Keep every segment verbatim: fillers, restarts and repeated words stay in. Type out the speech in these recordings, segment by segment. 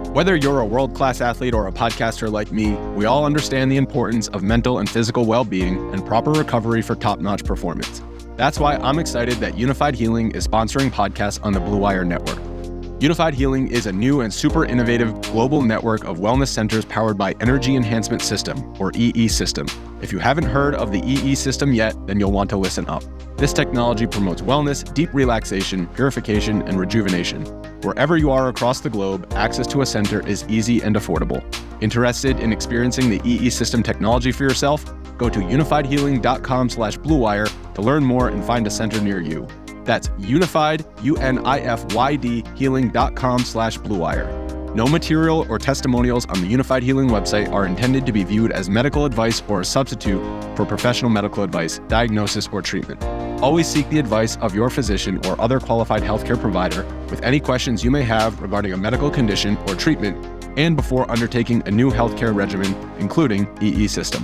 Whether you're a world-class athlete or a podcaster like me, we all understand the importance of mental and physical well-being and proper recovery for top-notch performance. That's why I'm excited that Unified Healing is sponsoring podcasts on the Blue Wire Network. Unified Healing is a new and super innovative global network of wellness centers powered by Energy Enhancement System, or E E System. If you haven't heard of the E E System yet, then you'll want to listen up. This technology promotes wellness, deep relaxation, purification, and rejuvenation. Wherever you are across the globe, access to a center is easy and affordable. Interested in experiencing the E E System technology for yourself? Go to unified healing dot com slash blue wire to learn more and find a center near you. That's unified, U N I F Y D, healing dot com slash blue wire. No material or testimonials on the Unified Healing website are intended to be viewed as medical advice or a substitute for professional medical advice, diagnosis, or treatment. Always seek the advice of your physician or other qualified healthcare provider with any questions you may have regarding a medical condition or treatment and before undertaking a new healthcare regimen, including E E System.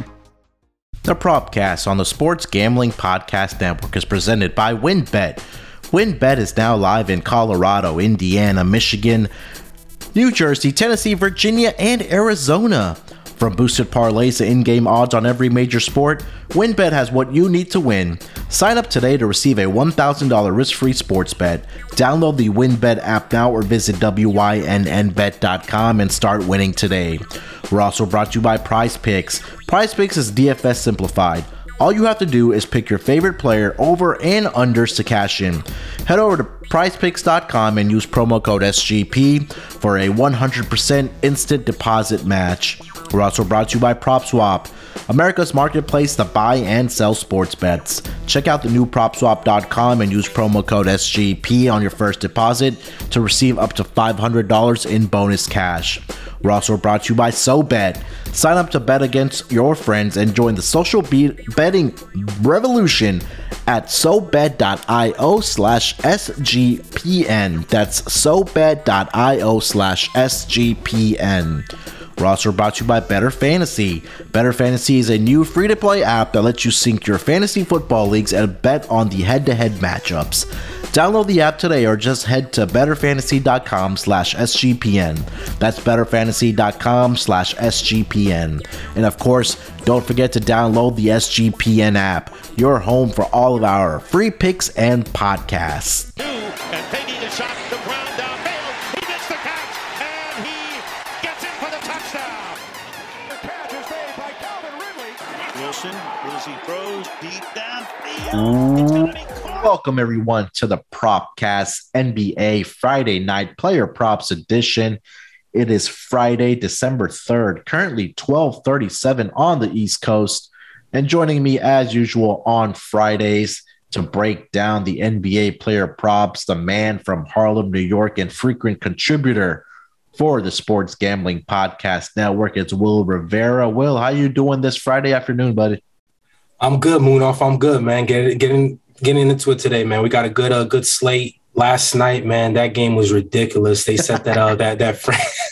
The Propcast on the Sports Gambling Podcast Network is presented by WynnBET. WynnBET is now live in Colorado, Indiana, Michigan, New Jersey, Tennessee, Virginia, and Arizona. From boosted parlays to in-game odds on every major sport, WynnBET has what you need to win. Sign up today to receive a one thousand dollars risk-free sports bet. Download the WynnBET app now or visit W Y N N bet dot com and start winning today. We're also brought to you by Prize Picks. Prize Picks is D F S simplified. All you have to do is pick your favorite player over and unders to cash in. Head over to prize picks dot com and use promo code S G P for a one hundred percent instant deposit match. We're also brought to you by PropSwap, America's marketplace to buy and sell sports bets. Check out the new prop swap dot com and use promo code S G P on your first deposit to receive up to five hundred dollars in bonus cash. We're also brought to you by SoBet. Sign up to bet against your friends and join the social be- betting revolution at sobet dot io slash S G P N. That's sobet dot io slash S G P N. We're also brought to you by Better Fantasy. Better Fantasy is a new free-to-play app that lets you sync your fantasy football leagues and bet on the head-to-head matchups. Download the app today or just head to better fantasy dot com slash S G P N. That's better fantasy dot com slash S G P N. And of course, don't forget to download the S G P N app, your home for all of our free picks and podcasts. And taking a shot, the ground downfield. He gets the catch, and he gets it for the touchdown. The catch is made by Calvin Ridley. Wilson, as he throws deep downfield. It's going to be caught. Welcome everyone to the Propcast N B A Friday Night Player Props Edition. It is Friday, December third, currently twelve thirty-seven on the East Coast. And joining me as usual on Fridays to break down the N B A player props, the man from Harlem, New York, and frequent contributor for the Sports Gambling Podcast Network. It's Will Rivera. Will, how you doing this Friday afternoon, buddy? I'm good, Moonoff. I'm good, man. Getting getting getting into it today, man. We got a good uh, good slate. Last night, man, that game was ridiculous. They set that uh, that that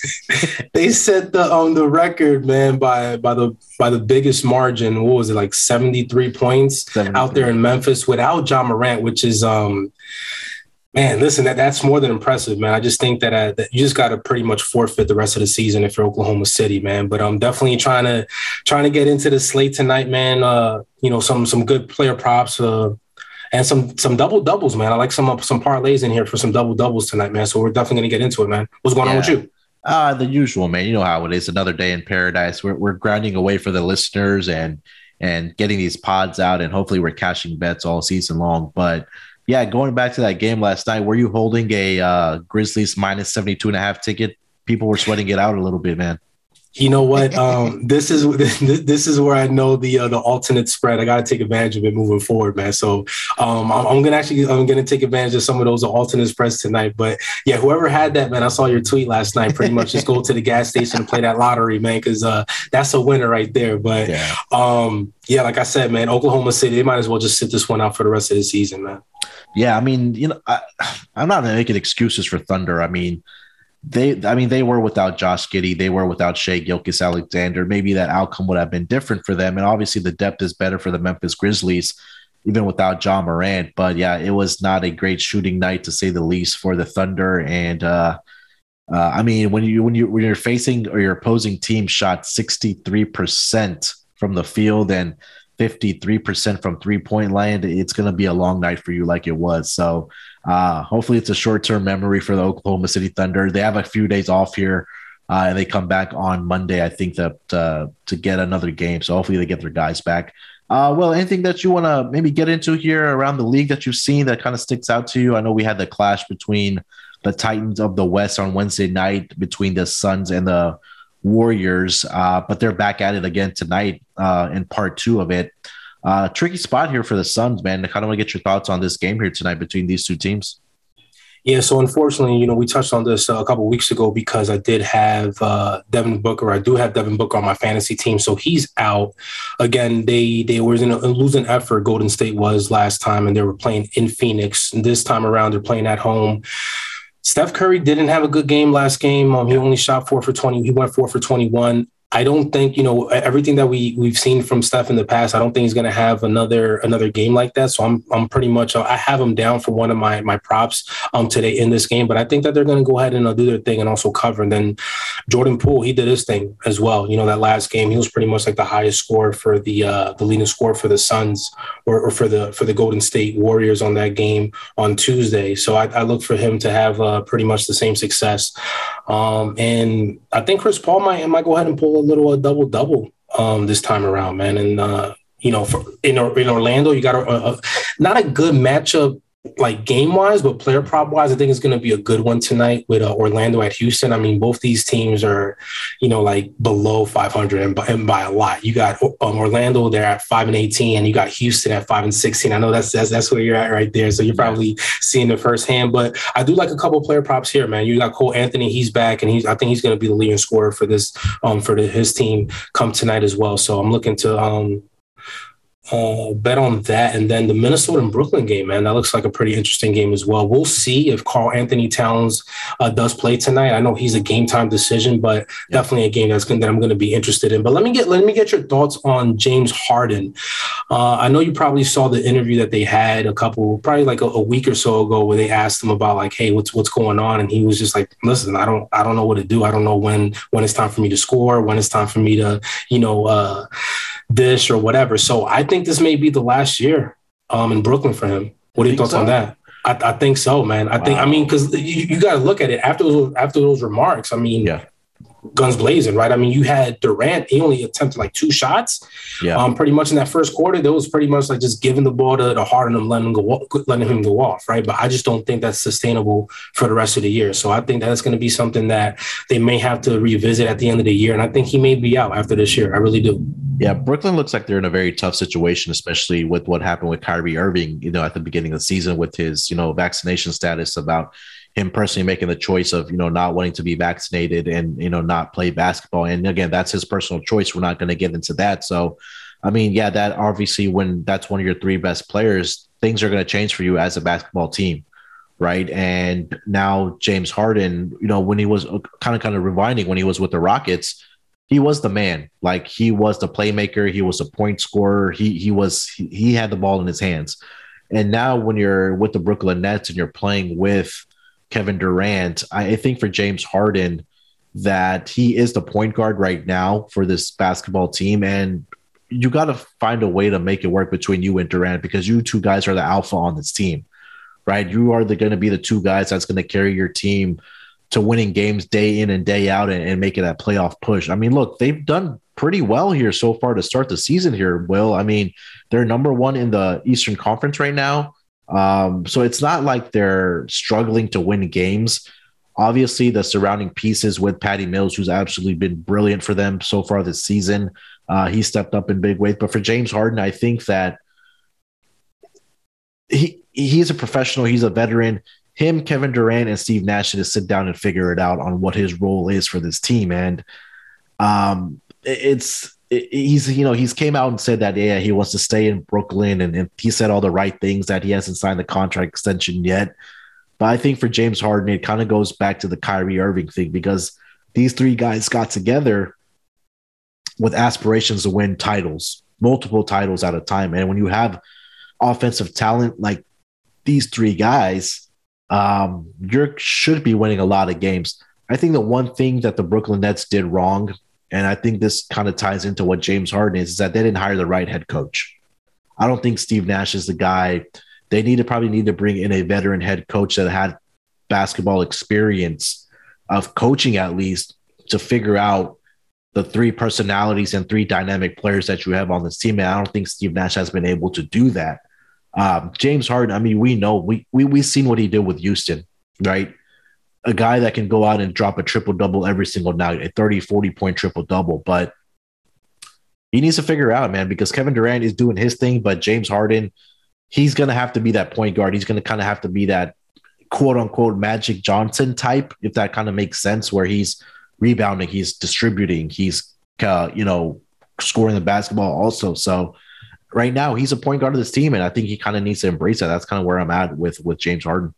fr- they set the um the record, man, by by the by the biggest margin. What was it, like seventy-three points seventy-three out there in Memphis without Ja Morant, which is um man, listen, that that's more than impressive, man. I just think that, uh, that you just got to pretty much forfeit the rest of the season if you're Oklahoma City, man. But I'm definitely trying to trying to get into the slate tonight, man. Uh, you know, some some good player props. Uh, And some some double doubles, man. I like some some parlays in here for some double doubles tonight, man. So we're definitely gonna get into it, man. What's going yeah. on with you? Uh, the usual, man. You know how it is. Another day in paradise. We're we're grinding away for the listeners and and getting these pods out, and hopefully we're cashing bets all season long. But yeah, going back to that game last night, were you holding a uh, Grizzlies minus seventy-two and a half ticket? People were sweating it out a little bit, man. You know what? Um, this is this is where I know the uh, the alternate spread. I got to take advantage of it moving forward, man. So um, I'm, I'm gonna actually I'm gonna take advantage of some of those alternate spreads tonight. But yeah, whoever had that, man, I saw your tweet last night. Pretty much just go to the gas station and play that lottery, man, because uh, that's a winner right there. But yeah. Um, yeah, like I said, man, Oklahoma City, they might as well just sit this one out for the rest of the season, man. Yeah, I mean, you know, I, I'm not making excuses for Thunder. I mean. They, I mean, they were without Josh Giddey. They were without Shai Gilgeous-Alexander. Maybe that outcome would have been different for them. And obviously the depth is better for the Memphis Grizzlies, even without Ja Morant. But yeah, it was not a great shooting night to say the least for the Thunder. And uh, Uh, I mean, when you when you when you're facing or your opposing team shot sixty-three percent from the field and fifty-three percent from three-point land, it's going to be a long night for you like it was. So uh, hopefully it's a short-term memory for the Oklahoma City Thunder. They have a few days off here, uh, and they come back on Monday, I think, that, uh, to get another game. So hopefully they get their guys back. Uh, well, anything that you want to maybe get into here around the league that you've seen that kind of sticks out to you? I know we had the clash between the Titans of the West on Wednesday night between the Suns and the Warriors, uh, but they're back at it again tonight uh, in part two of it. Uh, tricky spot here for the Suns, man. I kind of want to get your thoughts on this game here tonight between these two teams. Yeah, so unfortunately, you know, we touched on this uh, a couple of weeks ago because I did have uh, Devin Booker. I do have Devin Booker on my fantasy team, so he's out. Again, they they were in a losing effort, Golden State was last time, and they were playing in Phoenix. And this time around, they're playing at home. Steph Curry didn't have a good game last game. Um, he only shot four for twenty. He went four for twenty-one. I don't think, you know, everything that we we've seen from Steph in the past, I don't think he's going to have another another game like that. So I'm I'm pretty much I have him down for one of my my props um today in this game. But I think that they're going to go ahead and uh, do their thing and also cover. And then Jordan Poole, he did his thing as well. You know, that last game, he was pretty much like the highest score for the uh, the leading score for the Suns or, or for the for the Golden State Warriors on that game on Tuesday. So I, I look for him to have uh, pretty much the same success. Um, and I think Chris Paul might might go ahead and pull a little a double double um, this time around, man. And uh, you know, for in in Orlando, you got a, a not a good matchup like game wise, but player prop wise, I think it's going to be a good one tonight with uh, Orlando at Houston. I mean, both these teams are, you know, like below five hundred and by, and by a lot. You got um, Orlando there at five and eighteen, and you got Houston at five and sixteen. I know that's that's that's where you're at right there. So you're probably seeing it firsthand. But I do like a couple of player props here, man. You got Cole Anthony, he's back, and he's I think he's going to be the leading scorer for this um for the, his team come tonight as well. So I'm looking to um. Uh, bet on that. And then the Minnesota and Brooklyn game, man, that looks like a pretty interesting game as well. We'll see if Karl Anthony Towns uh, does play tonight. I know he's a game time decision, but yeah. definitely a game that's gonna, that I'm going to be interested in. But let me get let me get your thoughts on James Harden. Uh, I know you probably saw the interview that they had a couple, probably like a, a week or so ago, where they asked him about like, hey, what's what's going on, and he was just like, listen, I don't I don't know what to do. I don't know when when it's time for me to score, when it's time for me to, you know, uh, dish or whatever. So I think this may be the last year um, in Brooklyn for him. What are your thoughts so? on that? I, I think so, man. I wow. think, I mean, because you, you got to look at it after those, after those remarks. I mean, yeah. guns blazing, right? I mean, you had Durant, he only attempted like two shots. Yeah. Um, pretty much in that first quarter, that was pretty much like just giving the ball to, to Harden and letting him go, letting him go off, right? But I just don't think that's sustainable for the rest of the year. So I think that's going to be something that they may have to revisit at the end of the year. And I think he may be out after this year. I really do. Yeah, Brooklyn looks like they're in a very tough situation, especially with what happened with Kyrie Irving, you know, at the beginning of the season with his, you know, vaccination status, about him personally making the choice of, you know, not wanting to be vaccinated and, you know, not play basketball. And again, that's his personal choice. We're not going to get into that. So, I mean, yeah, that obviously when that's one of your three best players, things are going to change for you as a basketball team. Right. And now James Harden, you know, when he was kind of kind of rewinding when he was with the Rockets, he was the man. Like, he was the playmaker. He was a point scorer. He he was he, he had the ball in his hands. And now when you're with the Brooklyn Nets and you're playing with Kevin Durant, I think for James Harden that he is the point guard right now for this basketball team. And you got to find a way to make it work between you and Durant, because you two guys are the alpha on this team, right? You are going to be the two guys that's going to carry your team to winning games day in and day out and, and make it a playoff push. I mean, look, they've done pretty well here so far to start the season here, Will. I mean, they're number one in the Eastern Conference right now. Um, so it's not like they're struggling to win games. Obviously, the surrounding pieces with Patty Mills, who's absolutely been brilliant for them so far this season, uh, he stepped up in big ways. But for James Harden, I think that he he's a professional. He's a veteran. Him, Kevin Durant, and Steve Nash need to sit down and figure it out on what his role is for this team. And um, it's it, he's you know he's came out and said that yeah he wants to stay in Brooklyn, and, and he said all the right things, that he hasn't signed the contract extension yet. But I think for James Harden, it kind of goes back to the Kyrie Irving thing, because these three guys got together with aspirations to win titles, multiple titles at a time. And when you have offensive talent like these three guys, um, you should be winning a lot of games. I think the one thing that the Brooklyn Nets did wrong, and I think this kind of ties into what James Harden is, is that they didn't hire the right head coach. I don't think Steve Nash is the guy. They need to probably need to bring in a veteran head coach that had basketball experience of coaching, at least, to figure out the three personalities and three dynamic players that you have on this team. And I don't think Steve Nash has been able to do that. Um, James Harden, I mean, we know, we, we, we've seen what he did with Houston, right? A guy that can go out and drop a triple-double every single night, a thirty, forty-point triple-double. But he needs to figure out, man, because Kevin Durant is doing his thing, but James Harden, he's going to have to be that point guard. He's going to kind of have to be that quote-unquote Magic Johnson type, if that kind of makes sense, where he's rebounding, he's distributing, he's, uh, you know, scoring the basketball also. So right now, he's a point guard of this team, and I think he kind of needs to embrace that. That's kind of where I'm at with, with James Harden.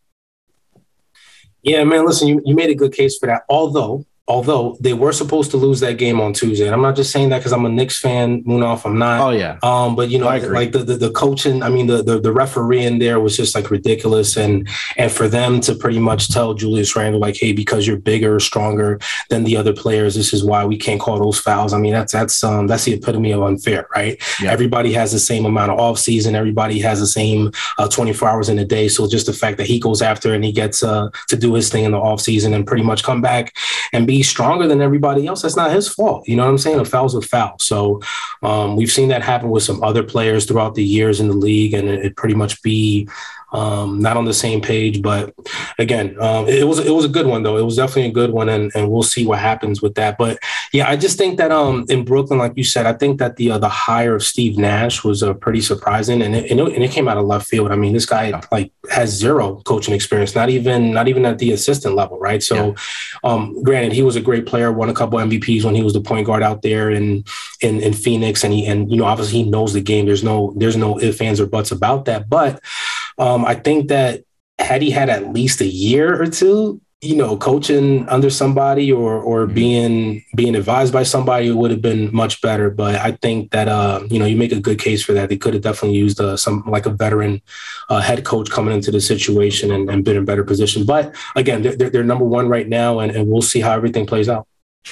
Yeah, man, listen, you, you made a good case for that. Although, although they were supposed to lose that game on Tuesday. And I'm not just saying that because I'm a Knicks fan, Munaf. I'm not. Oh, yeah. Um, but, you know, like the, the the coaching, I mean, the, the the referee in there was just like ridiculous. And and for them to pretty much tell Julius Randle, like, hey, because you're bigger, stronger than the other players, this is why we can't call those fouls. I mean, that's that's um that's the epitome of unfair, right? Yeah. Everybody has the same amount of off season. Everybody has the same uh, twenty-four hours in a day. So just the fact that he goes after and he gets uh, to do his thing in the off season and pretty much come back and be stronger than everybody else, that's not his fault. You know what I'm saying? A foul's a foul. So um, we've seen that happen with some other players throughout the years in the league, and it, it pretty much be um, not on the same page. But again, um, it, it was it was a good one, though. It was definitely a good one, and, and we'll see what happens with that. But yeah, I just think that um, in Brooklyn, like you said, I think that the uh, the hire of Steve Nash was uh, pretty surprising, and it, and it and it came out of left field. I mean, this guy like has zero coaching experience, not even not even at the assistant level, right? So, yeah. um, granted, he was a great player, won a couple M V Ps when he was the point guard out there in in, in Phoenix, and he and you know obviously he knows the game. There's no there's no ifs, ands, or buts about that. But um, I think that had he had at least a year or two, you know, coaching under somebody or or being being advised by somebody, it would have been much better. But I think that uh, you know, you make a good case for that. They could have definitely used uh, some like a veteran uh, head coach coming into the situation and, and been in a better position. But again, they're, they're number one right now, and, and we'll see how everything plays out.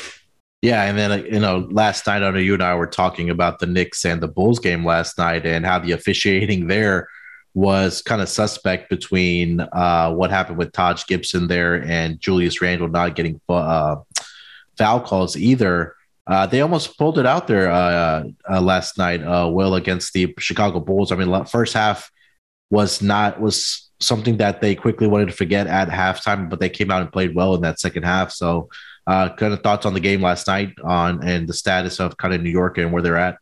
Yeah, and then, you know, last night, I know you and I were talking about the Knicks and the Bulls game last night and how the officiating there was kind of suspect between uh, what happened with Taj Gibson there and Julius Randle not getting uh, foul calls either. Uh, they almost pulled it out there uh, uh, last night, uh, Will, against the Chicago Bulls. I mean, first half was not was something that they quickly wanted to forget at halftime, but they came out and played well in that second half. So uh, kind of thoughts on the game last night on and the status of kind of New York and where they're at.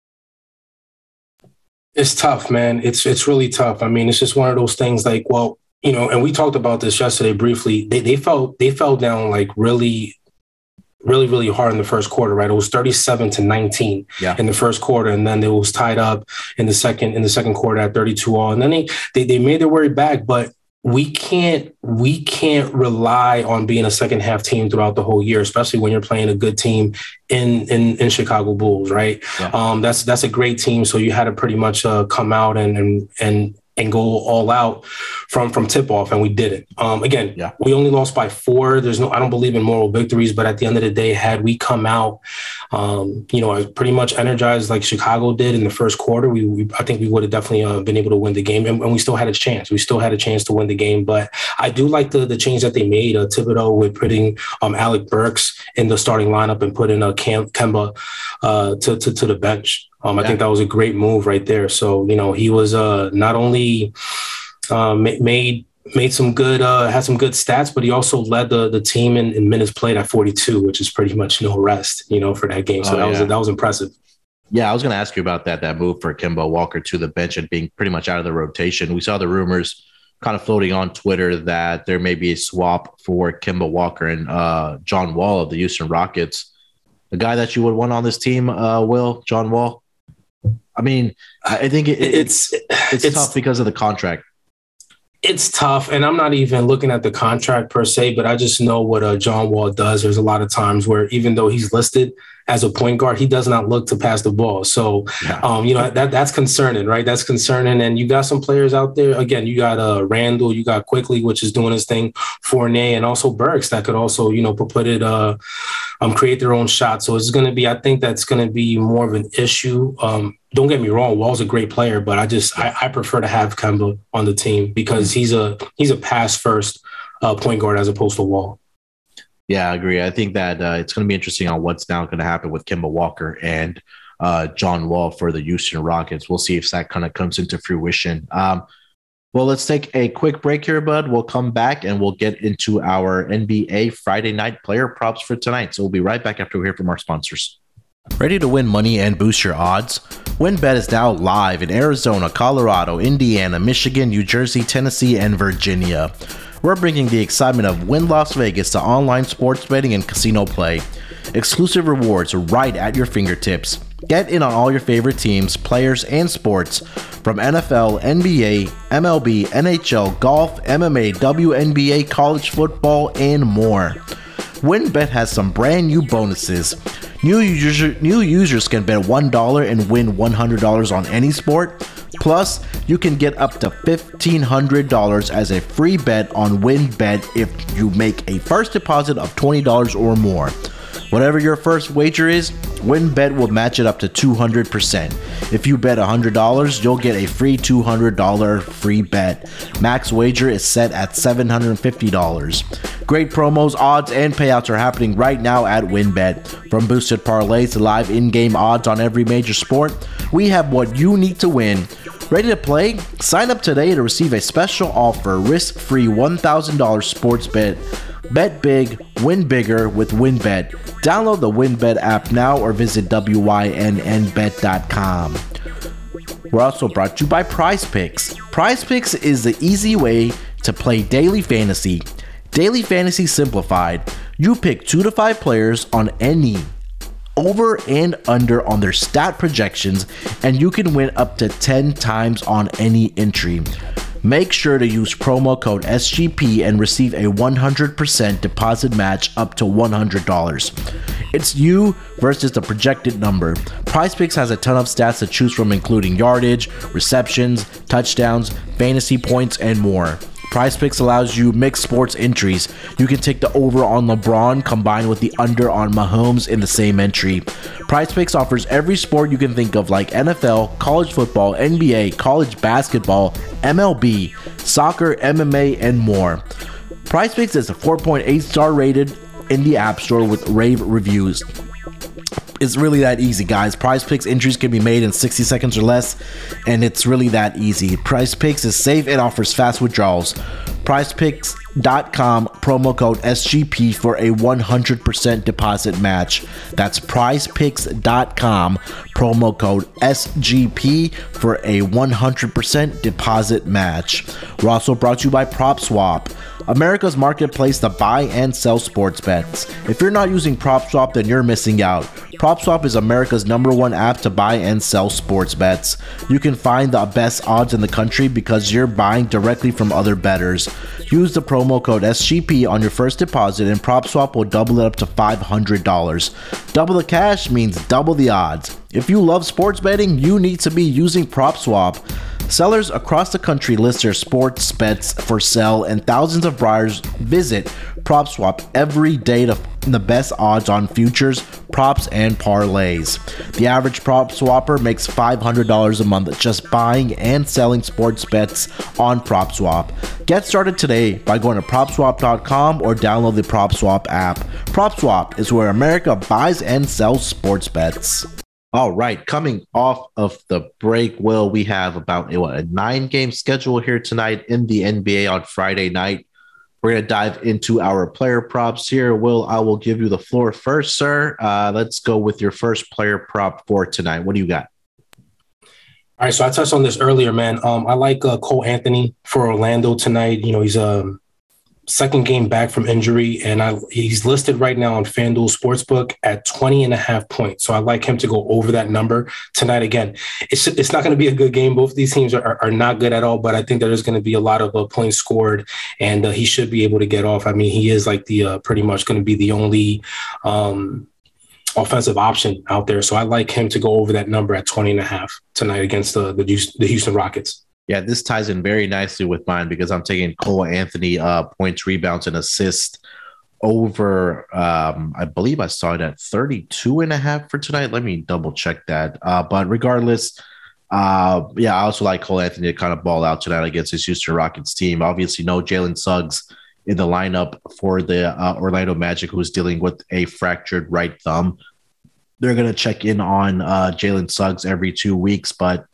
It's tough, man. It's it's really tough. I mean, it's just one of those things like, well, you know, and we talked about this yesterday briefly. They they fell they fell down like really, really, really hard in the first quarter, right? It was thirty-seven to nineteen yeah. in the first quarter, and then it was tied up in the second in the second quarter at thirty-two all. And then they they, they made their way back, but we can't we can't rely on being a second half team throughout the whole year, especially when you're playing a good team in in, in Chicago Bulls, right? Yeah. Um, that's that's a great team. So you had to pretty much uh, come out and and and and go all out from from tip off, and we did it. Um, again, yeah. we only lost by four. There's no, I don't believe in moral victories, but at the end of the day, had we come out, um, you know, pretty much energized like Chicago did in the first quarter, we, we I think we would have definitely uh, been able to win the game, and, and we still had a chance. We still had a chance to win the game. But I do like the the change that they made. Uh, Thibodeau with putting um, Alec Burks in the starting lineup and putting uh, Cam, Kemba uh, to, to to the bench. Um, I yeah. think that was a great move right there. So, you know, he was uh, not only uh, made made some good, uh, had some good stats, but he also led the the team in, in minutes played at forty-two, which is pretty much no rest, you know, for that game. So oh, that yeah. was that was impressive. Yeah, I was going to ask you about that, that move for Kemba Walker to the bench and being pretty much out of the rotation. We saw the rumors kind of floating on Twitter that there may be a swap for Kemba Walker and uh, John Wall of the Houston Rockets. The guy that you would want on this team, uh, Will, John Wall? I mean, I think it, it, it's, it's it's tough because of the contract. It's tough, and I'm not even looking at the contract per se, but I just know what uh, John Wall does. There's a lot of times where even though he's listed as a point guard, he does not look to pass the ball. So, yeah. um, you know, that that's concerning, right? That's concerning. And you got some players out there. Again, you got uh, Randall, you got Quickly, which is doing his thing, Fournier, and also Burks that could also, you know, put it, uh, um, create their own shot. So it's going to be, I think that's going to be more of an issue. Um, don't get me wrong, Wall's a great player, but I just I, I prefer to have Kemba on the team because he's a he's a pass first uh, point guard as opposed to Wall. Yeah, I agree. I think that uh, it's going to be interesting on what's now going to happen with Kemba Walker and uh, John Wall for the Houston Rockets. We'll see if that kind of comes into fruition. Um, well, let's take a quick break here, bud. We'll come back and we'll get into our N B A Friday night player props for tonight. So we'll be right back after we hear from our sponsors. Ready to win money and boost your odds? WynnBET is now live in Arizona, Colorado, Indiana, Michigan, New Jersey, Tennessee, and Virginia. We're bringing the excitement of Wynn Las Vegas to online sports betting and casino play. Exclusive rewards right at your fingertips. Get in on all your favorite teams, players, and sports from N F L, N B A, M L B, N H L, golf, M M A, W N B A, college football, and more. WynnBET has some brand new bonuses. New, user, new users can bet one dollar and win one hundred dollars on any sport. Plus, you can get up to fifteen hundred dollars as a free bet on WynnBET if you make a first deposit of twenty dollars or more. Whatever your first wager is, WynnBET will match it up to two hundred percent. If you bet one hundred dollars, you'll get a free two hundred dollars free bet. Max wager is set at seven hundred fifty dollars. Great promos, odds, and payouts are happening right now at WynnBET. From boosted parlays to live in-game odds on every major sport, we have what you need to win. Ready to play? Sign up today to receive a special offer, risk-free one thousand dollars sports bet. Bet big, win bigger with WynnBET. Download the WynnBET app now or visit W Y N N bet dot com. We're also brought to you by PrizePicks. PrizePicks is the easy way to play daily fantasy. Daily fantasy simplified. You pick two to five players on any over and under on their stat projections, and you can win up to ten times on any entry. Make sure to use promo code S G P and receive a one hundred percent deposit match up to one hundred dollars. It's you versus the projected number. PrizePicks has a ton of stats to choose from, including yardage, receptions, touchdowns, fantasy points, and more. PrizePicks allows you mixed sports entries. You can take the over on LeBron combined with the under on Mahomes in the same entry. PrizePicks offers every sport you can think of, like N F L, college football, N B A, college basketball, M L B, soccer, M M A, and more. PrizePicks is a four point eight star rated in the App Store with rave reviews. It's really that easy, guys. PrizePicks entries can be made in sixty seconds or less, and it's really that easy. PrizePicks is safe and offers fast withdrawals. PrizePicks dot com, promo code S G P for a one hundred percent deposit match. That's PrizePicks dot com, promo code S G P for a one hundred percent deposit match. We're also brought to you by PropSwap, America's marketplace to buy and sell sports bets. If you're not using PropSwap, then you're missing out. PropSwap is America's number one app to buy and sell sports bets. You can find the best odds in the country because you're buying directly from other bettors. Use the promo code S G P on your first deposit and PropSwap will double it up to five hundred dollars. Double the cash means double the odds. If you love sports betting, you need to be using PropSwap. Sellers across the country list their sports bets for sale, and thousands of buyers visit PropSwap every day to find the best odds on futures, props, and parlays. The average PropSwapper makes five hundred dollars a month just buying and selling sports bets on PropSwap. Get started today by going to prop swap dot com or download the PropSwap app. PropSwap is where America buys and sells sports bets. All right, coming off of the break, Will, we have about what, a nine-game schedule here tonight in the N B A on Friday night. We're going to dive into our player props here. Will, I will give you the floor first, sir. Uh, let's go with your first player prop for tonight. What do you got? All right, so I touched on this earlier, man. Um, I like uh, Cole Anthony for Orlando tonight. You know, he's um, second game back from injury, and I, he's listed right now on FanDuel Sportsbook at twenty and a half points. So I like him to go over that number tonight. Again, it's it's not going to be a good game. Both of these teams are, are, are not good at all, but I think there's going to be a lot of uh, points scored, and uh, he should be able to get off. I mean, he is like the uh, pretty much going to be the only um, offensive option out there. So I like him to go over that number at twenty and a half tonight against the, the, the Houston Rockets. Yeah, this ties in very nicely with mine because I'm taking Cole Anthony uh, points, rebounds, and assists over, um, I believe I saw it at thirty-two and a half for tonight. Let me double check that. Uh, but regardless, uh, yeah, I also like Cole Anthony to kind of ball out tonight against his Houston Rockets team. Obviously, no Jalen Suggs in the lineup for the uh, Orlando Magic, who's dealing with a fractured right thumb. They're going to check in on uh, Jalen Suggs every two weeks, but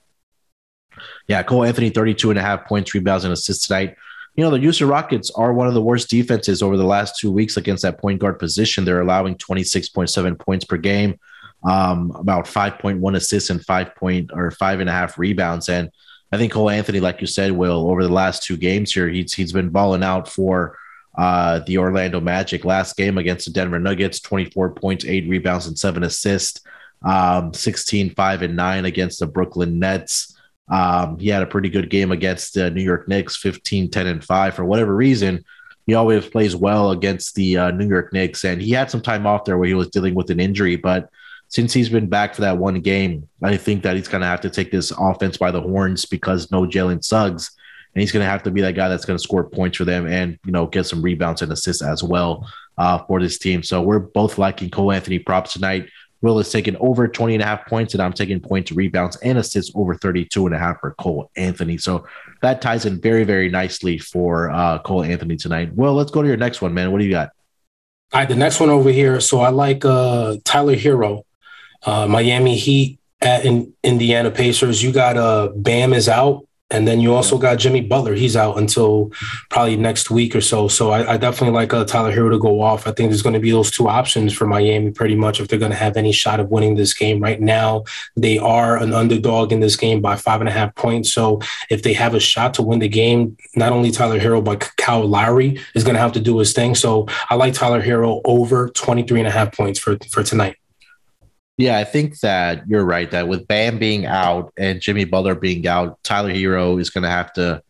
yeah, Cole Anthony, thirty-two and a half points, rebounds, and assists tonight. You know, the Houston Rockets are one of the worst defenses over the last two weeks against that point guard position. They're allowing twenty-six point seven points per game, um, about five point one assists and five point or five and a half rebounds. And I think Cole Anthony, like you said, Will, over the last two games here, he's he's been balling out for uh, the Orlando Magic. Last game against the Denver Nuggets, twenty-four points, eight rebounds, and seven assists. Um, sixteen, five, and nine against the Brooklyn Nets. Um, he had a pretty good game against the New York Knicks, fifteen, ten, and five. For whatever reason, he always plays well against the uh, New York Knicks, and he had some time off there where he was dealing with an injury. But since he's been back for that one game, I think that he's going to have to take this offense by the horns because no Jalen Suggs, and he's going to have to be that guy that's going to score points for them and, you know, get some rebounds and assists as well uh, for this team. So we're both liking Cole Anthony props tonight. Will is taking over twenty and a half points, and I'm taking points, rebounds, and assists over thirty-two and a half for Cole Anthony. So that ties in very, very nicely for uh, Cole Anthony tonight. Will, let's go to your next one, man. What do you got? All right, the next one over here. So I like uh, Tyler Hero, uh, Miami Heat at in, Indiana Pacers. You got uh, Bam is out. And then you also got Jimmy Butler. He's out until probably next week or so. So I, I definitely like uh, Tyler Hero to go off. I think there's going to be those two options for Miami pretty much if they're going to have any shot of winning this game. Right now, they are an underdog in this game by five and a half points. So if they have a shot to win the game, not only Tyler Hero, but Kyle Lowry is going to have to do his thing. So I like Tyler Hero over twenty-three and a half points for, for tonight. Yeah, I think that you're right, that with Bam being out and Jimmy Butler being out, Tyler Hero is going to have to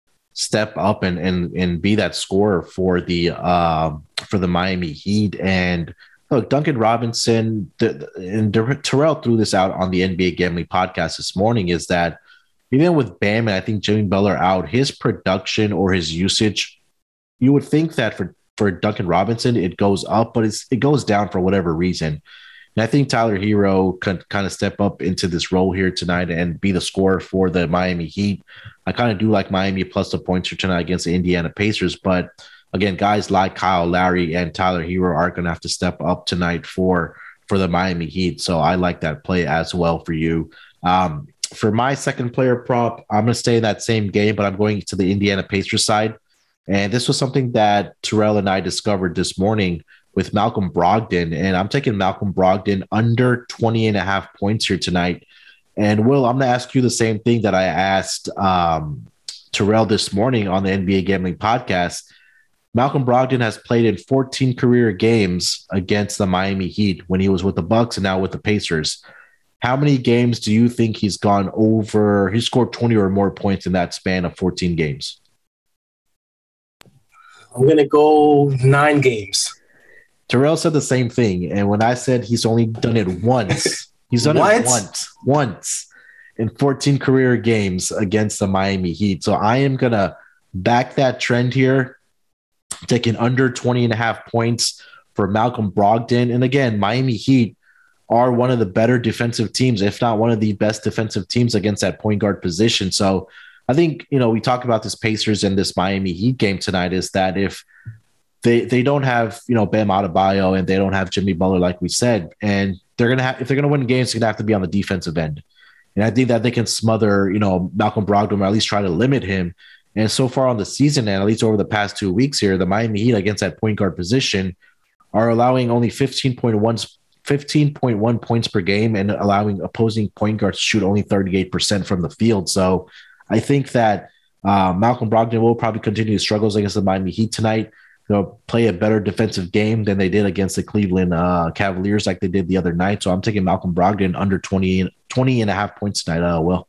step up and and and be that scorer for the uh, for the Miami Heat. And look, Duncan Robinson, the, and Terrell threw this out on the N B A Gambling Podcast this morning, is that even with Bam and I think Jimmy Butler out, his production or his usage, you would think that for, for Duncan Robinson, it goes up, but it's, it goes down for whatever reason. And I think Tyler Hero could kind of step up into this role here tonight and be the scorer for the Miami Heat. I kind of do like Miami plus the points for tonight against the Indiana Pacers. But again, guys like Kyle Lowry and Tyler Hero are going to have to step up tonight for, for the Miami Heat. So I like that play as well for you. Um, for my second player prop, I'm going to stay in that same game, but I'm going to the Indiana Pacers side. And this was something that Terrell and I discovered this morning with Malcolm Brogdon, and I'm taking Malcolm Brogdon under twenty and a half points here tonight. And Will, I'm going to ask you the same thing that I asked um, Terrell this morning on the N B A Gambling Podcast. Malcolm Brogdon has played in fourteen career games against the Miami Heat when he was with the Bucks and now with the Pacers. How many games do you think he's gone over? He scored twenty or more points in that span of fourteen games. I'm going to go nine games. Terrell said the same thing. And when I said he's only done it once, he's done what? it once, once in fourteen career games against the Miami Heat. So I am going to back that trend here, taking under twenty and a half points for Malcolm Brogdon. And again, Miami Heat are one of the better defensive teams, if not one of the best defensive teams against that point guard position. So I think, you know, we talk about this Pacers and this Miami Heat game tonight is that if They they don't have, you know, Bam Adebayo and they don't have Jimmy Butler, like we said, and they're gonna have if they're gonna win games, they're gonna have to be on the defensive end. And I think that they can smother, you know, Malcolm Brogdon or at least try to limit him. And so far on the season, and at least over the past two weeks here, the Miami Heat against that point guard position are allowing only fifteen point one points per game and allowing opposing point guards to shoot only thirty-eight percent from the field. So I think that Uh, Malcolm Brogdon will probably continue his struggles against the Miami Heat tonight. They'll play a better defensive game than they did against the Cleveland uh, Cavaliers like they did the other night. So I'm taking Malcolm Brogdon under twenty, twenty and a half points tonight. Uh, Will.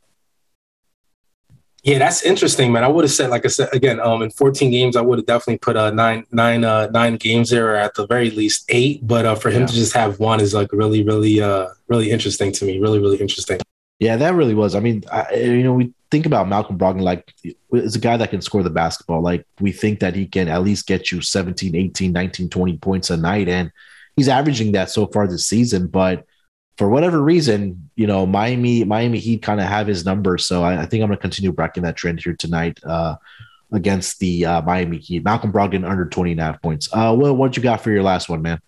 Yeah, that's interesting, man. I would have said, like I said, again, um, in fourteen games, I would have definitely put uh, nine, nine, uh, nine games there, or at the very least eight. But uh, for him yeah. to just have one is like really, really, uh, really interesting to me. Really, really interesting. Yeah, that really was. I mean, I, you know, we think about Malcolm Brogdon like it's a guy that can score the basketball. Like we think that he can at least get you seventeen, eighteen, nineteen, twenty points a night, and he's averaging that so far this season. But for whatever reason, you know, Miami, Miami Heat kind of have his number. So I, I think I'm going to continue breaking that trend here tonight uh, against the uh, Miami Heat. Malcolm Brogdon under twenty and a half points. Uh, Will, what you got for your last one, man?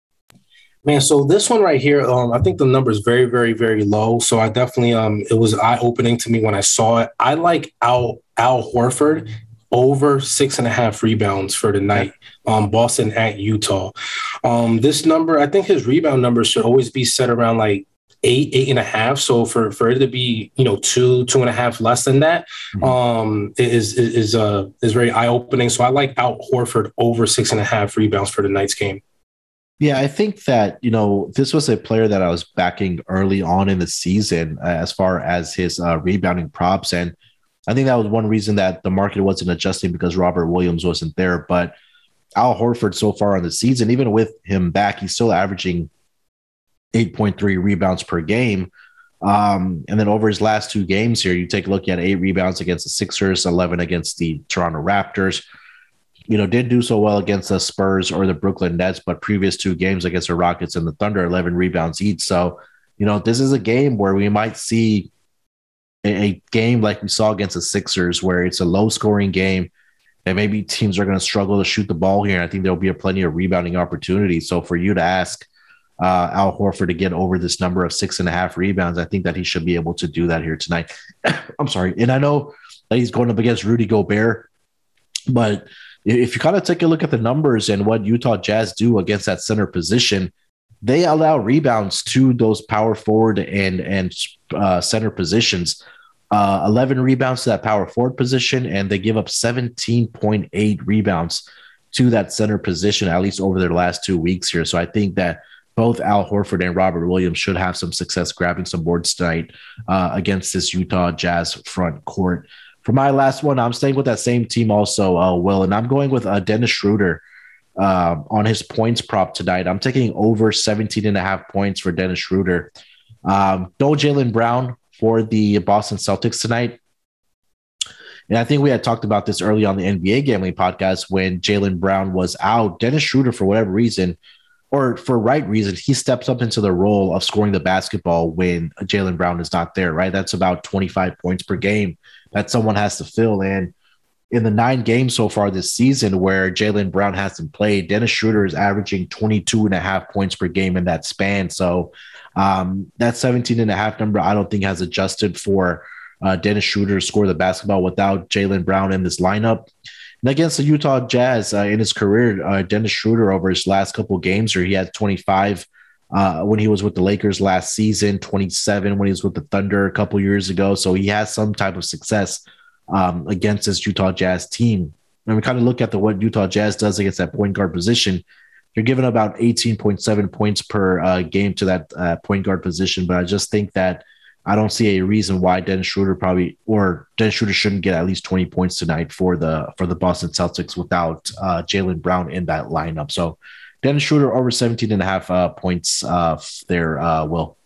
Man, so this one right here, um, I think the number is very, very, very low. So I definitely, um, it was eye-opening to me when I saw it. I like Al Al Horford over six and a half rebounds for the night. Um, Boston at Utah. Um, this number, I think his rebound numbers should always be set around like eight, eight and a half. So for, for it to be, you know, two, two and a half less than that, mm-hmm. um, is is is uh is very eye-opening. So I like Al Horford over six and a half rebounds for the night's game. Yeah, I think that, you know, this was a player that I was backing early on in the season uh, as far as his uh, rebounding props. And I think that was one reason that the market wasn't adjusting because Robert Williams wasn't there. But Al Horford so far on the season, even with him back, he's still averaging eight point three rebounds per game. Um, and then over his last two games here, you take a look at eight rebounds against the Sixers, eleven against the Toronto Raptors. You know, didn't do so well against the Spurs or the Brooklyn Nets, but previous two games against the Rockets and the Thunder, eleven rebounds each. So, you know, this is a game where we might see a, a game like we saw against the Sixers, where it's a low-scoring game, and maybe teams are going to struggle to shoot the ball here. I think there'll be a plenty of rebounding opportunities. So for you to ask uh, Al Horford to get over this number of six and a half rebounds, I think that he should be able to do that here tonight. I'm sorry. And I know that he's going up against Rudy Gobert, but if you kind of take a look at the numbers and what Utah Jazz do against that center position, they allow rebounds to those power forward and and uh, center positions. Uh, eleven rebounds to that power forward position, and they give up seventeen point eight rebounds to that center position, at least over their last two weeks here. So I think that both Al Horford and Robert Williams should have some success grabbing some boards tonight uh, against this Utah Jazz front court. For my last one, I'm staying with that same team also, uh, Will, and I'm going with uh, Dennis Schroeder uh, on his points prop tonight. I'm taking over seventeen and a half points for Dennis Schroeder. Um, no Jaylen Brown for the Boston Celtics tonight. And I think we had talked about this early on the N B A Gambling Podcast when Jaylen Brown was out. Dennis Schroeder, for whatever reason, or for right reason, he steps up into the role of scoring the basketball when Jaylen Brown is not there, right? That's about twenty-five points per game that someone has to fill. And in the nine games so far this season where Jaylen Brown hasn't played, Dennis Schroeder is averaging twenty-two and a half points per game in that span. So um, that seventeen and a half number, I don't think has adjusted for uh, Dennis Schroeder to score the basketball without Jaylen Brown in this lineup. And against the Utah Jazz uh, in his career, uh, Dennis Schroeder over his last couple of games, where he had twenty-five uh, when he was with the Lakers last season, twenty-seven when he was with the Thunder a couple years ago. So he has some type of success um, against this Utah Jazz team. And we kind of look at the what Utah Jazz does against that point guard position. They're giving about eighteen point seven points per uh, game to that uh, point guard position. But I just think that I don't see a reason why Dennis Schroeder probably or Dennis Schroeder shouldn't get at least twenty points tonight for the for the Boston Celtics without uh, Jaylen Brown in that lineup. So Dennis Schroeder over seventeen and a half uh, points uh, there, uh, Will.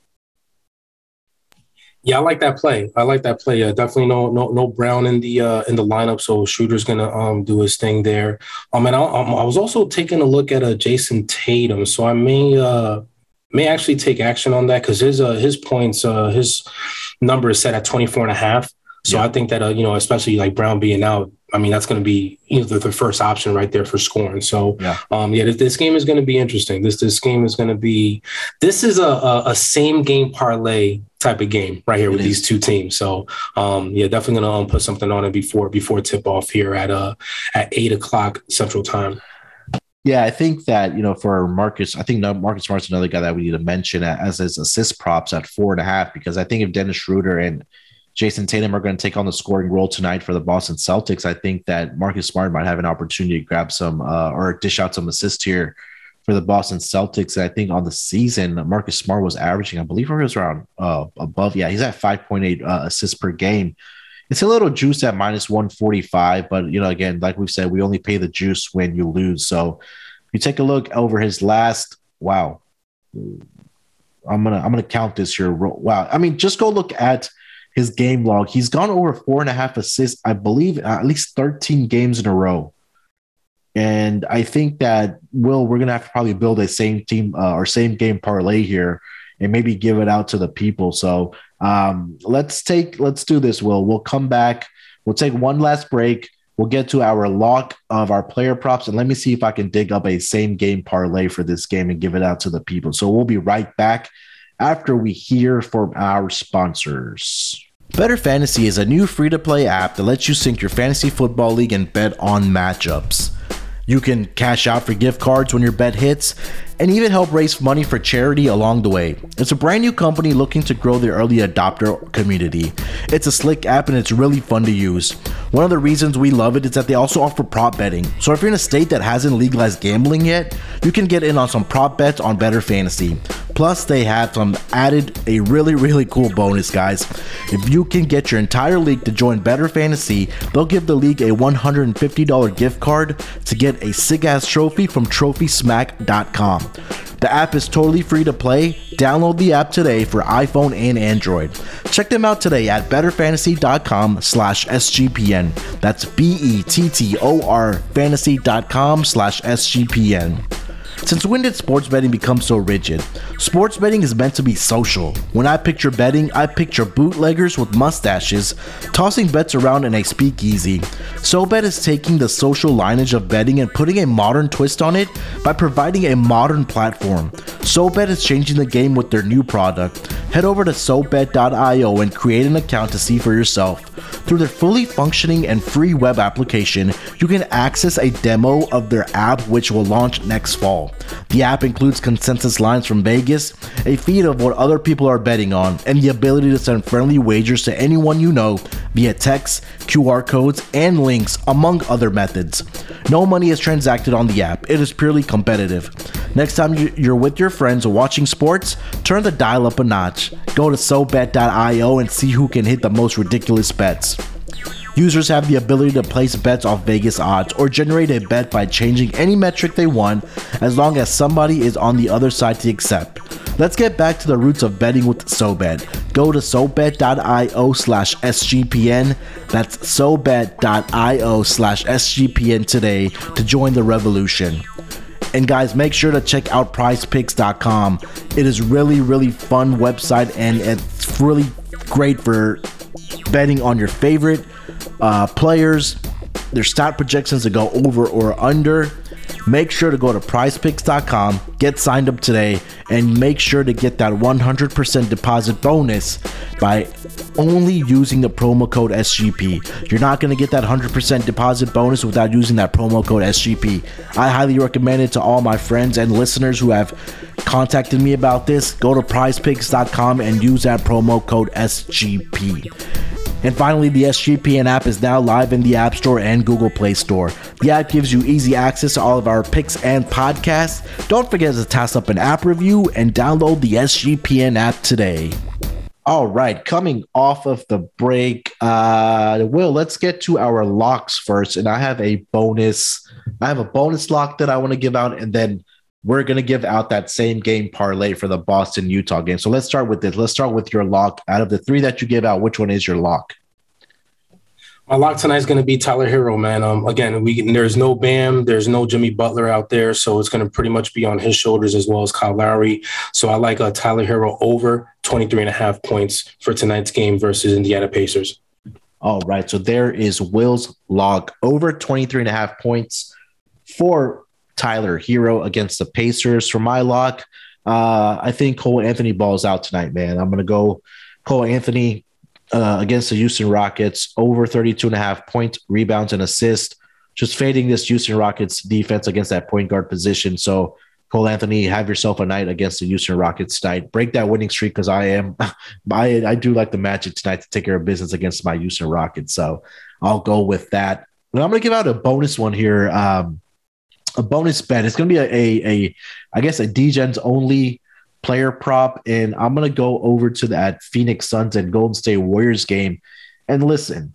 Yeah, I like that play. I like that play. Uh, definitely no no no Brown in the uh, in the lineup, so Schroeder's gonna um do his thing there. Um, and I, um, I was also taking a look at uh, Jason Tatum, so I may uh. may actually take action on that because his uh, his points, uh, his number is set at twenty-four and a half. So yeah. I think that, uh, you know, especially like Brown being out, I mean, that's going to be, you know, the, the first option right there for scoring. So, yeah, um, yeah this, this game is going to be interesting. This this game is going to be – this is a, a, a same game parlay type of game right here it with is. These two teams. So, um, yeah, definitely going to um, put something on it before before tip-off here at uh, at eight o'clock Central Time. Yeah, I think that, you know, for Marcus, I think Marcus Smart's another guy that we need to mention as his assist props at four and a half, because I think if Dennis Schroeder and Jason Tatum are going to take on the scoring role tonight for the Boston Celtics, I think that Marcus Smart might have an opportunity to grab some uh, or dish out some assists here for the Boston Celtics. And I think on the season, Marcus Smart was averaging, I believe it was around uh, above. Yeah, he's at five point eight uh, assists per game. It's a little juice at minus one forty-five, but, you know, again, like we've said, we only pay the juice when you lose. So if you take a look over his last, wow, I'm going to, I'm going to count this here. Wow. I mean, just go look at his game log. He's gone over four and a half assists, I believe, at least thirteen games in a row. And I think that, Will, we're going to have to probably build a same team uh, or same game parlay here and maybe give it out to the people. So um, let's take, let's do this, Will. We'll come back. We'll take one last break. We'll get to our lock of our player props. And let me see if I can dig up a same game parlay for this game and give it out to the people. So we'll be right back after we hear from our sponsors. Better Fantasy is a new free-to-play app that lets you sync your fantasy football league and bet on matchups. You can cash out for gift cards when your bet hits, and even help raise money for charity along the way. It's a brand new company looking to grow the early adopter community. It's a slick app and it's really fun to use. One of the reasons we love it is that they also offer prop betting. So if you're in a state that hasn't legalized gambling yet, you can get in on some prop bets on Better Fantasy. Plus, they have some added a really, really cool bonus, guys. If you can get your entire league to join Better Fantasy, they'll give the league a one hundred fifty dollars gift card to get a sick-ass trophy from trophy smack dot com. The app is totally free to play. Download the app today for iPhone and Android. Check them out today at betterfantasy.com slash SGPN. That's B-E-T-T-O-R fantasy.com slash SGPN. Since when did sports betting become so rigid? Sports betting is meant to be social. When I picture betting, I picture bootleggers with mustaches tossing bets around in a speakeasy. SoBet is taking the social lineage of betting and putting a modern twist on it by providing a modern platform. SoBet is changing the game with their new product. Head over to so bet dot io and create an account to see for yourself. Through their fully functioning and free web application, you can access a demo of their app, which will launch next fall. The app includes consensus lines from Vegas, a feed of what other people are betting on, and the ability to send friendly wagers to anyone you know via text, Q R codes, and links, among other methods. No money is transacted on the app. It is purely competitive. Next time you're with your friends watching sports, turn the dial up a notch. Go to so bet dot io and see who can hit the most ridiculous bets. Users have the ability to place bets off Vegas odds or generate a bet by changing any metric they want, as long as somebody is on the other side to accept. Let's get back to the roots of betting with SoBet. Go to so bet dot io slash S G P N. That's so bet dot io slash S G P N today to join the revolution. And guys, make sure to check out prize picks dot com. It is really, really fun website, and it's really great for betting on your favorite uh, players, their stat projections to go over or under. Make sure to go to prize picks dot com, get signed up today, and make sure to get that one hundred percent deposit bonus by only using the promo code S G P. You're not going to get that one hundred percent deposit bonus without using that promo code S G P. I highly recommend it to all my friends and listeners who have contacted me about this. Go to prize picks dot com and use that promo code S G P. And finally, the S G P N app is now live in the App Store and Google Play Store. The app gives you easy access to all of our picks and podcasts. Don't forget to toss up an app review and download the S G P N app today. All right, coming off of the break, uh, Will, let's get to our locks first. And I have a bonus. I have a bonus lock that I want to give out, and then we're going to give out that same game parlay for the Boston-Utah game. So let's start with this. Let's start with your lock. Out of the three that you give out, which one is your lock? My lock tonight is going to be Tyler Hero, man. Um, again, we there's no Bam, there's no Jimmy Butler out there, so it's going to pretty much be on his shoulders as well as Kyle Lowry. So I like uh, Tyler Hero over twenty-three and a half points for tonight's game versus Indiana Pacers. All right, so there is Will's lock over twenty-three and a half points for Tyler Hero against the Pacers. For my lock, uh, I think Cole Anthony balls out tonight, man. I'm going to go Cole Anthony uh, against the Houston Rockets, over thirty-two and a half points, rebounds, and assists. Just fading this Houston Rockets defense against that point guard position. So Cole Anthony, have yourself a night against the Houston Rockets tonight. Break that winning streak because I am, I, I do like the Magic tonight to take care of business against my Houston Rockets. So I'll go with that. And I'm going to give out a bonus one here, um, a bonus bet. It's going to be a, a, a, I guess, a D-Gens only player prop. And I'm going to go over to that Phoenix Suns and Golden State Warriors game. And listen,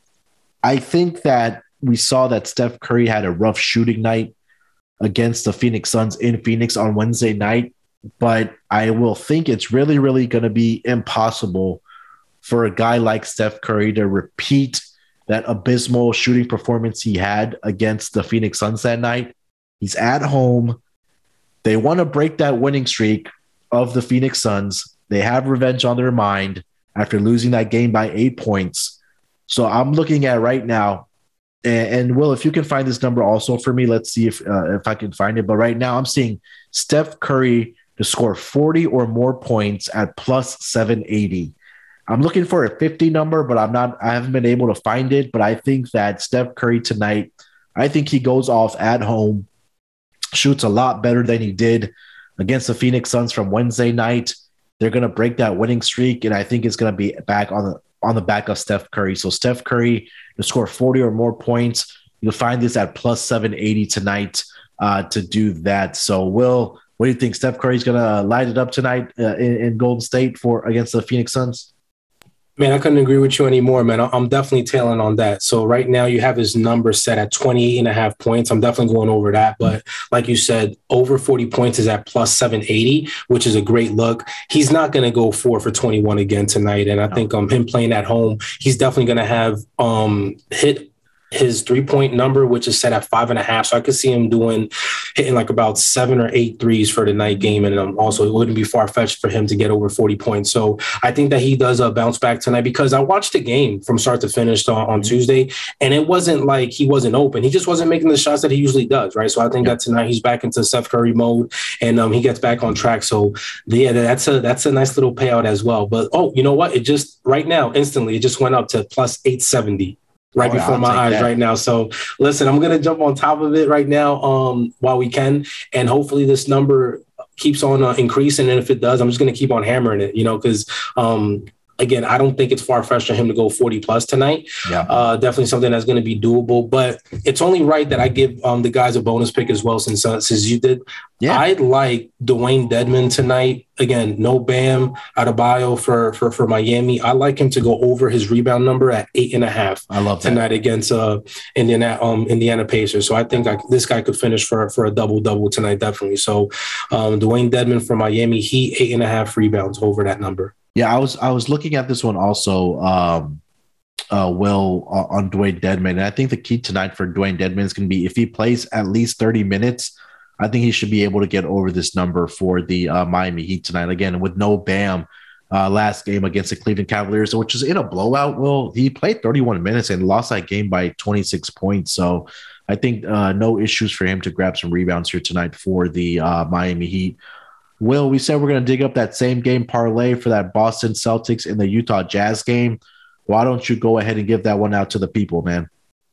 I think that we saw that Steph Curry had a rough shooting night against the Phoenix Suns in Phoenix on Wednesday night, but I will think it's really, really going to be impossible for a guy like Steph Curry to repeat that abysmal shooting performance he had against the Phoenix Suns that night. He's at home. They want to break that winning streak of the Phoenix Suns. They have revenge on their mind after losing that game by eight points. So I'm looking at right now, and, and Will, if you can find this number also for me, let's see if uh, if I can find it. But right now I'm seeing Steph Curry to score forty or more points at plus seven eighty. I'm looking for a fifty number, but I'm not, I haven't been able to find it. But I think that Steph Curry tonight, I think he goes off at home, shoots a lot better than he did against the Phoenix Suns from Wednesday night. They're going to break that winning streak, and I think it's going to be back on the on the back of Steph Curry. So Steph Curry to score forty or more points. You'll find this at plus seven eighty tonight uh, to do that. So, Will, what do you think? Steph Curry's going to light it up tonight uh, in, in Golden State for against the Phoenix Suns? Man, I couldn't agree with you anymore, man. I'm definitely tailing on that. So right now you have his number set at twenty-eight and a half points. I'm definitely going over that. But like you said, over forty points is at plus seven eighty, which is a great look. He's not going to go four for twenty-one again tonight. And I think um, him playing at home, he's definitely going to have um, hit his three-point number, which is set at five and a half. So I could see him doing, hitting like about seven or eight threes for the night game. And um, also it wouldn't be far-fetched for him to get over forty points. So I think that he does a bounce back tonight, because I watched the game from start to finish on, on Tuesday, and it wasn't like he wasn't open. He just wasn't making the shots that he usually does, right? So I think yeah. that tonight he's back into Steph Curry mode, and um, he gets back on track. So yeah, that's a, that's a nice little payout as well. But, oh, you know what? It just, right now, instantly, it just went up to plus eight seventy. Right oh, before I'll my eyes that. right now. So listen, I'm going to jump on top of it right now um, while we can. And hopefully this number keeps on uh, increasing. And if it does, I'm just going to keep on hammering it, you know, because um, again, I don't think it's far-fetched for him to go forty plus tonight. Yeah. Uh, definitely something that's going to be doable, but it's only right that I give um, the guys a bonus pick as well, since uh, since you did. Yeah. I like Dwayne Dedmon tonight. Again, no Bam Adebayo for, for, for Miami. I like him to go over his rebound number at eight and a half. I love that. Tonight against uh, Indiana, um, Indiana Pacers. So I think I, this guy could finish for, for a double-double tonight, definitely. So um, Dwayne Dedmon for Miami, he eight and a half rebounds over that number. Yeah, I was I was looking at this one also, um, uh, Will, uh, on Dwayne Dedmon. And I think the key tonight for Dwayne Dedmon is going to be if he plays at least thirty minutes, I think he should be able to get over this number for the uh, Miami Heat tonight. Again, with no Bam uh, last game against the Cleveland Cavaliers, which is in a blowout, Will, he played thirty-one minutes and lost that game by twenty-six points. So I think uh, no issues for him to grab some rebounds here tonight for the uh, Miami Heat. Will, we said we're going to dig up that same game parlay for that Boston Celtics and the Utah Jazz game. Why don't you go ahead and give that one out to the people, man?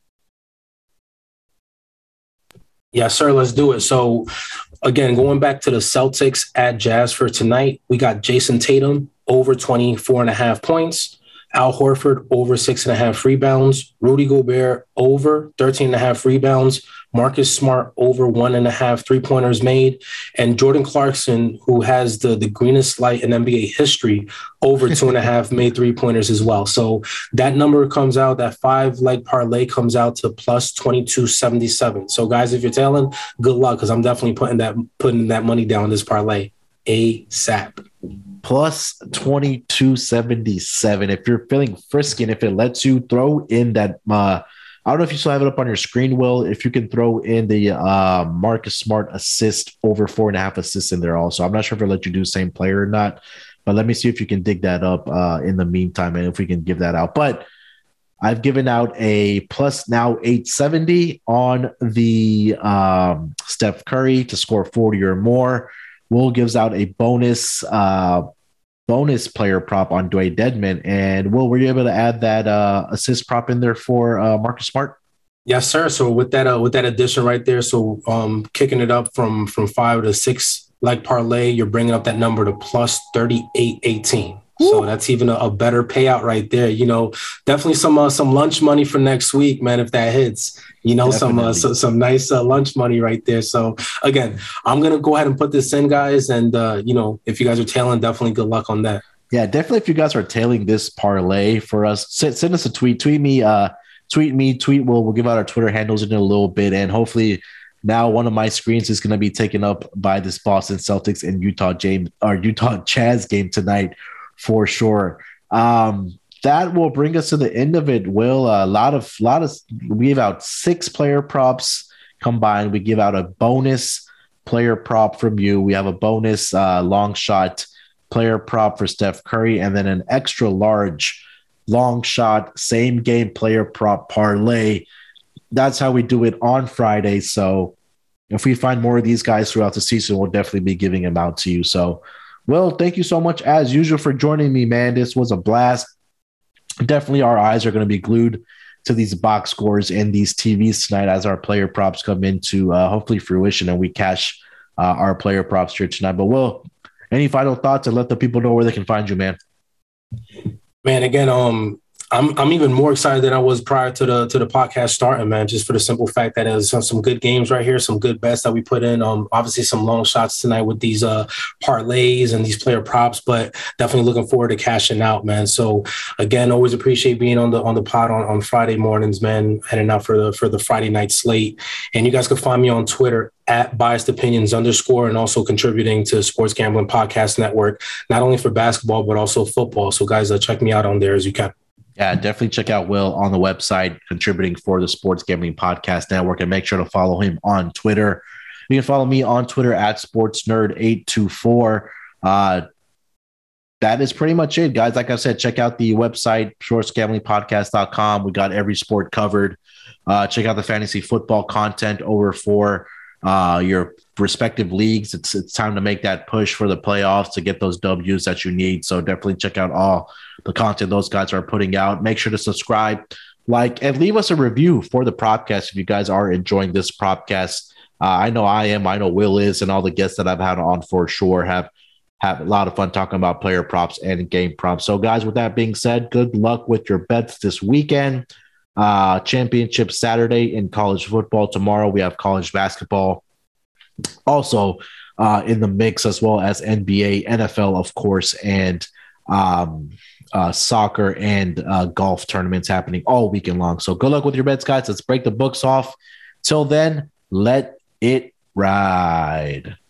Yes, sir. Let's do it. So, again, going back to the Celtics at Jazz for tonight, we got Jason Tatum over twenty-four and a half points. Al Horford over six and a half rebounds. Rudy Gobert over thirteen and a half rebounds. Marcus Smart over one and a half three-pointers made. And Jordan Clarkson, who has the, the greenest light in N B A history, over two and a half made three-pointers as well. So that number comes out, that five-leg parlay comes out to plus twenty-two seventy-seven. So, guys, if you're tailing, good luck, because I'm definitely putting that putting that money down this parlay ASAP. Plus twenty-two seventy-seven. If you're feeling frisky and if it lets you throw in that, uh, I don't know if you still have it up on your screen, Will, if you can throw in the uh, Marcus Smart assist over four and a half assists in there also. I'm not sure if it'll let you do same player or not, but let me see if you can dig that up uh, in the meantime and if we can give that out. But I've given out a plus now eight seventy on the um, Steph Curry to score forty or more. Will gives out a bonus uh, bonus player prop on Dwayne Dedmon. And Will, were you able to add that uh, assist prop in there for uh, Marcus Smart? Yes, sir. So with that, uh, with that addition right there, so um, kicking it up from from five to six like parlay, you're bringing up that number to plus thirty-eight eighteen. So that's even a, a better payout right there. You know, definitely some uh, some lunch money for next week, man. If that hits, you know, definitely. some uh, so, some nice uh, lunch money right there. So again, I'm gonna go ahead and put this in, guys. And uh, you know, if you guys are tailing, definitely good luck on that. Yeah, definitely. If you guys are tailing this parlay for us, send, send us a tweet. Tweet me. Uh, tweet me. Tweet. We'll we'll give out our Twitter handles in a little bit, and hopefully. Now one of my screens is going to be taken up by this Boston Celtics and Utah James or Utah Jazz game tonight for sure. Um, that will bring us to the end of it. Will a lot of lot of we give out six player props combined. We give out a bonus player prop from you. We have a bonus uh, long shot player prop for Steph Curry, and then an extra large long shot same game player prop parlay. That's how we do it on Friday. So if we find more of these guys throughout the season, we'll definitely be giving them out to you. So, Will, thank you so much as usual for joining me, man. This was a blast. Definitely our eyes are going to be glued to these box scores and these T Vs tonight as our player props come into uh, hopefully fruition and we cash uh, our player props here tonight. But Will, any final thoughts and let the people know where they can find you, man? Man, again, um, I'm I'm even more excited than I was prior to the to the podcast starting, man. Just for the simple fact that there's some, some good games right here, some good bets that we put in. Um, obviously some long shots tonight with these uh parlays and these player props, but definitely looking forward to cashing out, man. So again, always appreciate being on the on the pod on, on Friday mornings, man. Heading out for the for the Friday night slate, and you guys can find me on Twitter at biased opinions underscore, and also contributing to Sports Gambling Podcast Network, not only for basketball but also football. So guys, uh, check me out on there as you can. Yeah, definitely check out Will on the website, contributing for the Sports Gambling Podcast Network, and make sure to follow him on Twitter. You can follow me on Twitter at sports nerd eight two four. Uh, that is pretty much it, guys. Like I said, check out the website, sports gambling podcast dot com. We got every sport covered. Uh, check out the fantasy football content over for uh, your respective leagues. It's it's time to make that push for the playoffs to get those W's that you need. So definitely check out all the content those guys are putting out. Make sure to subscribe, like, and leave us a review for the Propcast if you guys are enjoying this Propcast. Uh, I know I am. I know Will is, and all the guests that I've had on for sure have have a lot of fun talking about player props and game props. So, guys, with that being said, good luck with your bets this weekend. Uh, championship Saturday in college football. Tomorrow we have college basketball also uh, in the mix, as well as N B A, N F L, of course, and um, uh, soccer and uh, golf tournaments happening all weekend long. So good luck with your bets, guys. Let's break the books off. Till then, let it ride.